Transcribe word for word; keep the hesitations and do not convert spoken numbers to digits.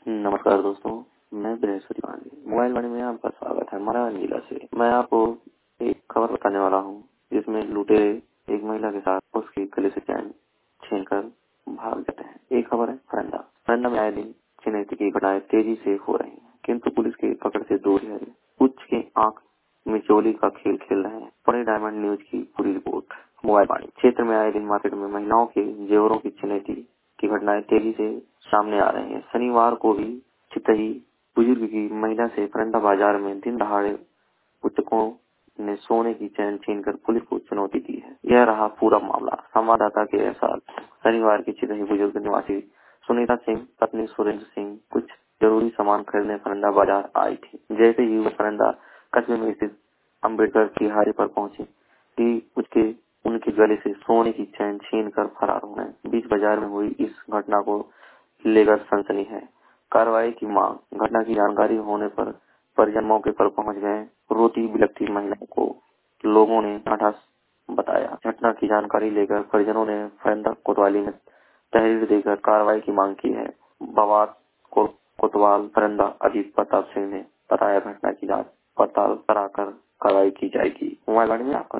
नमस्कार दोस्तों, मैं बृहस्पति पांडे मोबाइल वाणी में आपका स्वागत है। हमारा जिला से मैं आपको एक खबर बताने वाला हूँ जिसमें लुटेरे एक महिला के साथ उसके गले से चैन छीनकर भाग जाते हैं। एक खबर है फरंदा फरंदा में आए दिन छिनैती की घटनाएं तेजी से हो रही हैं, किंतु पुलिस की पकड़ से दूर है। कुछ के आंख में चोली का खेल खेल रहे हैं। पढ़े डायमंड न्यूज की पूरी रिपोर्ट। मोबाइल वाणी क्षेत्र में आए दिन मार्केट में महिलाओं के जेवरों की छिनैती की घटनाएं तेजी से सामने आ रही हैं। शनिवार को भी चितही बुजुर्ग की महिला से फरंदा बाजार में दिन दहाड़े उचकों ने सोने की चैन छीनकर पुलिस को चुनौती दी है। यह रहा पूरा मामला। संवाददाता के अनुसार शनिवार की चितही बुजुर्ग निवासी सुनीता सिंह पत्नी सुरेंद्र सिंह कुछ जरूरी सामान खरीदने फरंदा बाजार आई थी। जैसे ही वह फरंदा कस्बे में स्थित अम्बेडकर तिहारी पर पहुंची कि उसके उनके गले से सोने की चैन छीन कर फरार हो गए। बीच बाजार में हुई इस घटना को लेकर सनसनी है। कार्रवाई की मांग। घटना की जानकारी होने पर परिजन मौके पर पहुंच गए। रोती बिलखती महिला को लोगों ने ढांढस बताया। घटना की जानकारी लेकर परिजनों ने फरंदा कोतवाली में तहरीर देकर कार्रवाई की मांग की है। बवात को कोतवाल फरंदा अजीत प्रताप सिंह ने बताया घटना की जांच पड़ताल कराकर कार्रवाई की जाएगी। मोबाइल वाणी में आपका